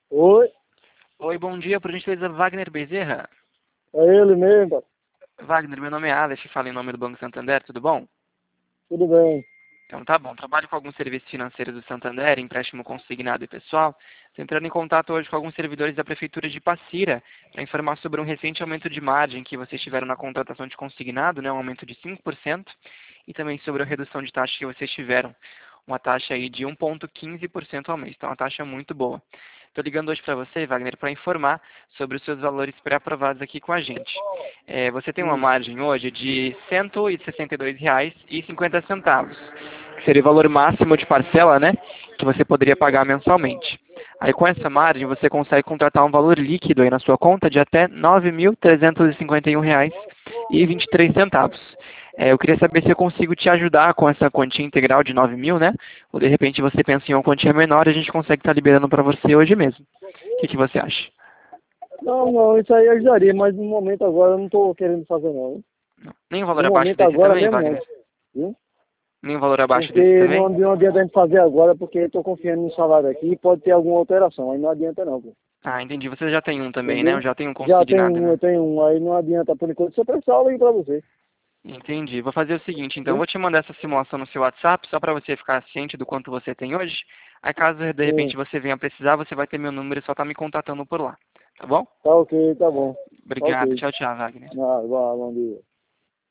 Oi, Oi, bom dia, por gentileza, Wagner Bezerra. é ele mesmo, cara. Wagner, meu nome é Alex, falo em nome do Banco Santander, tudo bom? Tudo bem. Então tá bom, trabalho com alguns serviços financeiros do Santander, empréstimo consignado e pessoal. Estou entrando em contato hoje com alguns servidores da Prefeitura de Passira para informar sobre um recente aumento de margem que vocês tiveram na contratação de consignado, né, um aumento de 5%, e também sobre a redução de taxa que vocês tiveram, uma taxa aí de 1,15% ao mês, então uma taxa muito boa. Estou ligando hoje para você, Wagner, para informar sobre os seus valores pré-aprovados aqui com a gente. Você tem uma Hum. margem hoje de R$ 162,50, que seria o valor máximo de parcela, né, que você poderia pagar mensalmente. Aí com essa margem você consegue contratar um valor líquido aí na sua conta de até R$ 9.351,23. Eu queria saber se eu consigo te ajudar com essa quantia integral de 9.000, né? Ou de repente você pensa em uma quantia menor e a gente consegue estar liberando para você hoje mesmo. O que você acha? Não, não, isso aí ajudaria, mas no momento agora eu não estou querendo fazer não. Não. Nem um No valor abaixo momento desse agora também, mesmo não. Wagner? Viu? Nem um valor abaixo desse Porque também? não adianta a gente fazer agora, porque eu estou confiando no salário aqui e pode ter alguma alteração, aí não adianta não, pô. Ah, entendi. Você já tem um também, né? Eu Entendeu? já tenho um Já tem consignado, um, eu né? tenho um, aí não adianta por enquanto, se eu precisar eu ligo pra você. Entendi. Vou fazer o seguinte, então. Eu Viu? vou te mandar essa simulação no seu WhatsApp, só para você ficar ciente do quanto você tem hoje. Aí caso de repente Sim, você venha precisar, você vai ter meu número e só tá me contatando por lá. Tá bom? tá ok, tá bom. Tá Obrigado. ok. Tchau, tchau, Wagner. Ah, bom dia.